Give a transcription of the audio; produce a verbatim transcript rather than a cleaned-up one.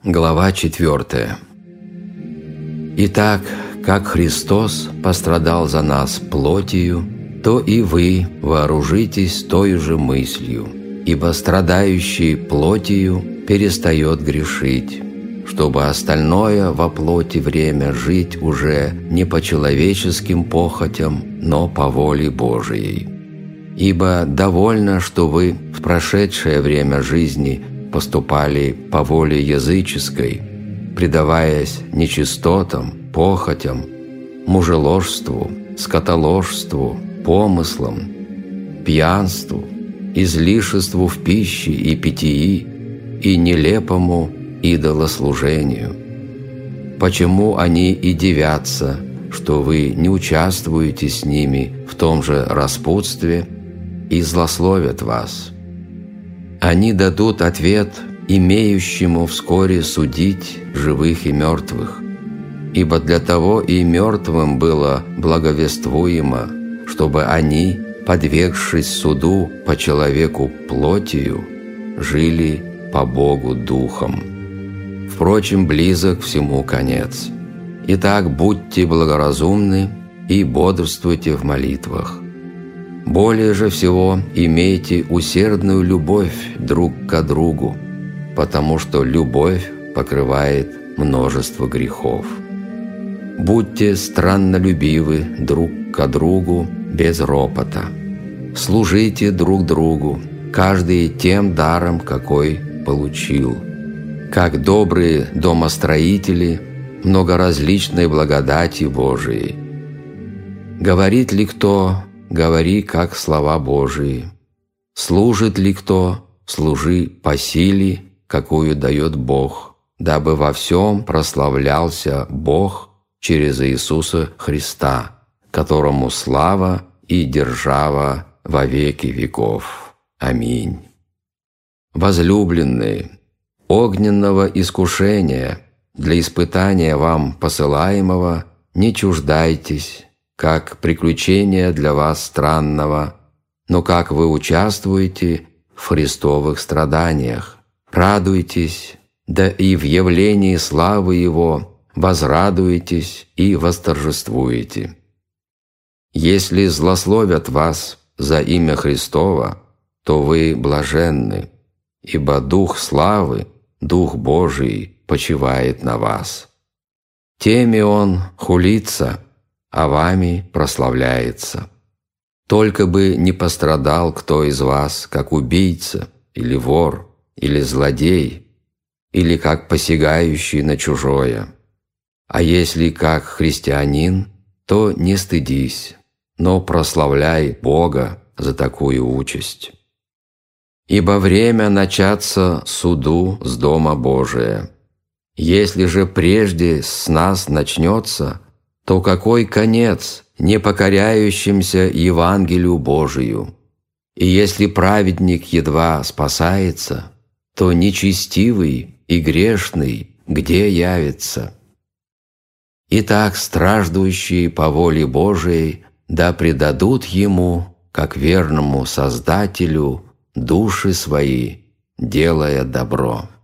Глава четвертая. Итак, как Христос пострадал за нас плотью, то и вы вооружитесь той же мыслью, ибо страдающий плотью перестает грешить, чтобы остальное во плоти время жить уже не по человеческим похотям, но по воле Божией. Ибо довольно, что вы в прошедшее время жизни поступали по воле языческой, предаваясь нечистотам, похотям, мужеложству, скотоложству, помыслам, пьянству, излишеству в пище и питьи и нелепому идолослужению. Почему они и дивятся, что вы не участвуете с ними в том же распутстве и злословят вас? Они дадут ответ имеющему вскоре судить живых и мертвых, ибо для того и мертвым было благовествуемо, чтобы они, подвергшись суду по человеку плотью, жили по Богу духом. Впрочем, близок всему конец. Итак, будьте благоразумны и бодрствуйте в молитвах. Более же всего имейте усердную любовь друг к другу, потому что любовь покрывает множество грехов. Будьте страннолюбивы друг к другу без ропота. Служите друг другу, каждый тем даром, какой получил, как добрые домостроители многоразличной благодати Божией. Говорит ли кто, говори, как слова Божии. Служит ли кто, служи по силе, какую дает Бог, дабы во всем прославлялся Бог через Иисуса Христа, которому слава и держава во веки веков. Аминь. Возлюбленные, огненного искушения для испытания вам посылаемого не чуждайтесь, как приключение для вас странного, но как вы участвуете в Христовых страданиях. Радуйтесь, да и в явлении славы Его возрадуетесь и восторжествуете. Если злословят вас за имя Христово, то вы блаженны, ибо Дух славы, Дух Божий почивает на вас. Теми Он хулится, а вами прославляется. Только бы не пострадал кто из вас, как убийца, или вор, или злодей, или как посягающий на чужое. А если как христианин, то не стыдись, но прославляй Бога за такую участь. Ибо время начаться суду с Дома Божия. Если же прежде с нас начнется, то какой конец непокоряющимся Евангелию Божию? И если праведник едва спасается, то нечестивый и грешный где явится? Итак, страждущие по воле Божией да предадут Ему, как верному Создателю, души свои, делая добро.